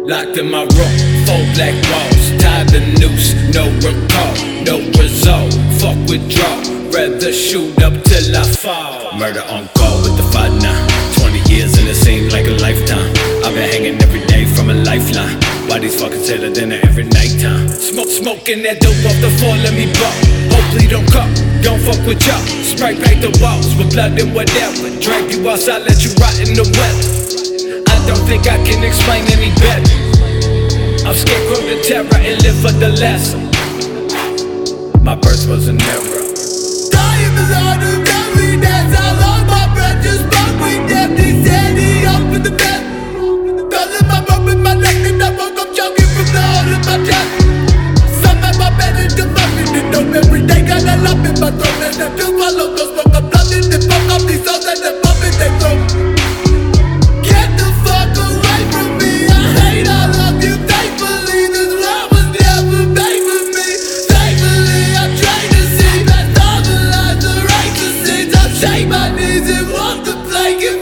Locked in my room, 4 black walls, tied the noose, no recall, no result. Fuck withdrawal, rather shoot up till I fall. Murder on call with the fight now. 20 years and it seemed like a lifetime. I've been hanging every day from a lifeline. Why these fuckers hit a dinner every nighttime? Smoking that dope off the floor, let me bump. Hopefully don't come, don't fuck with y'all. Spray paint the walls with blood and whatever. Drag you outside, let you rot in the weather. I don't think I can explain any better. I'm scarecrow to terror and live for the lesson. My birth was an error. Dying beside the very dance. I lost my breath, just spoke with empty sandy up in the bed. Calling my rope in my neck and I woke up choking from the hole in my chest. Some at my bed is developing the dope every day. Got a lump in my throat and I feel my loco smoke. I'm flooding the fuck up these souls and they're pumping their throat. Get the fuck away from me, I hate all of you. Thankfully this world was never made for me. Thankfully I tried to see past all the lies, the race, the sins. I shake my knees and walk the plank.